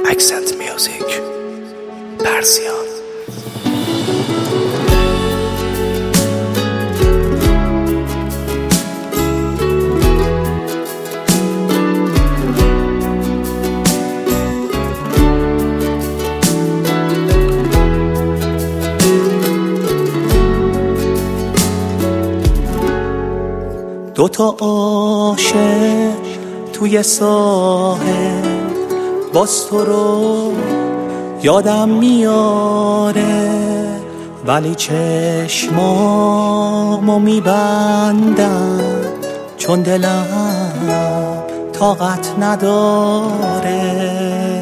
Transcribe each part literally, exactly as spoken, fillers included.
Accent Music پرسیان. دوتا عاشق توی ساحل باز تو رو یادم میاره، ولی چشمامو میبندم چون دلم طاقت نداره.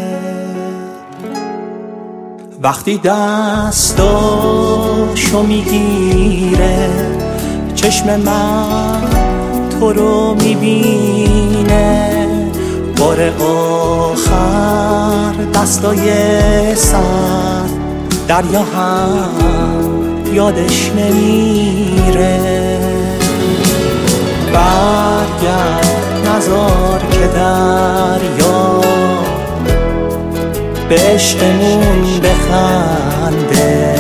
وقتی دستاشو میگیره چشم من تو رو میبینه، بار آخر دستای سر دریا هم یادش نمیره. برگرد نذار که دریا به عشقمون بخنده،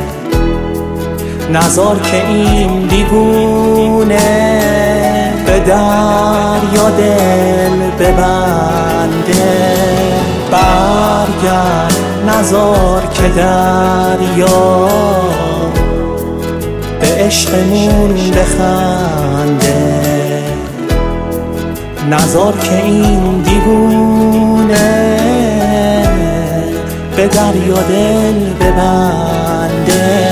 نذار که این دیوونه به دریا دل ببنده. برگرد نذار که دریا به عشقمون بخنده، نذار که این دیوونه به دریا دل ببنده.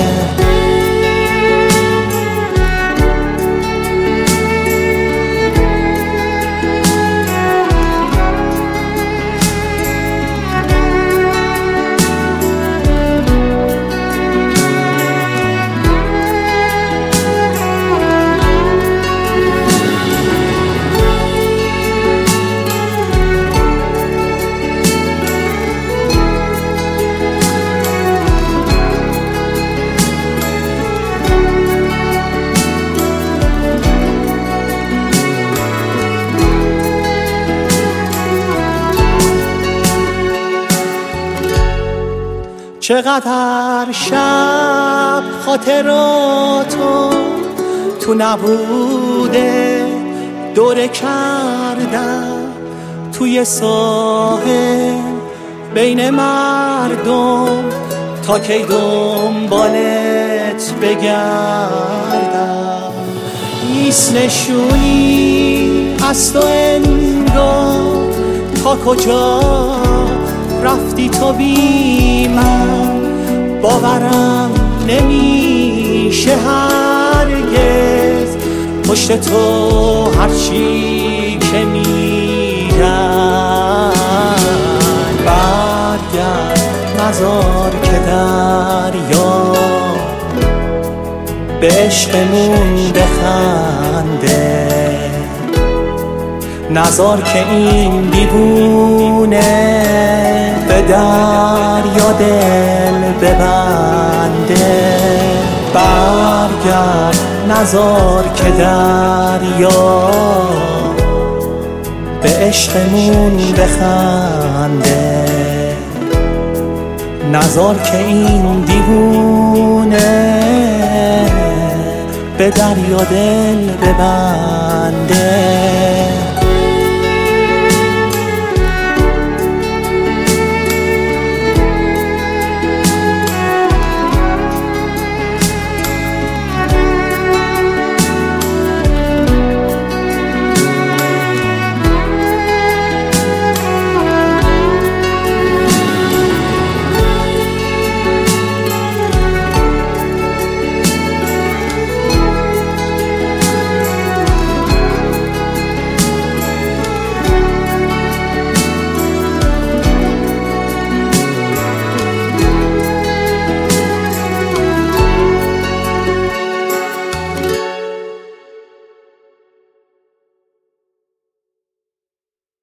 چقدر شب خاطراتو تو نبوده دوره کردم، توی ساحل بین مردم تا کی دنبالت بگردم. نیست نشونی از تو انگار، تا کجا رفتی تو بی من، باورم نمیشه هرگز پشت تو هرچی که میگن. برگرد نذار که دریا به عشقمون بخنده، نذار که این دیوونه به دریا دل ببنده. برگرد نذار که دریا به عشقمون بخنده، نذار که این دیوونه به دریا دل ببنده.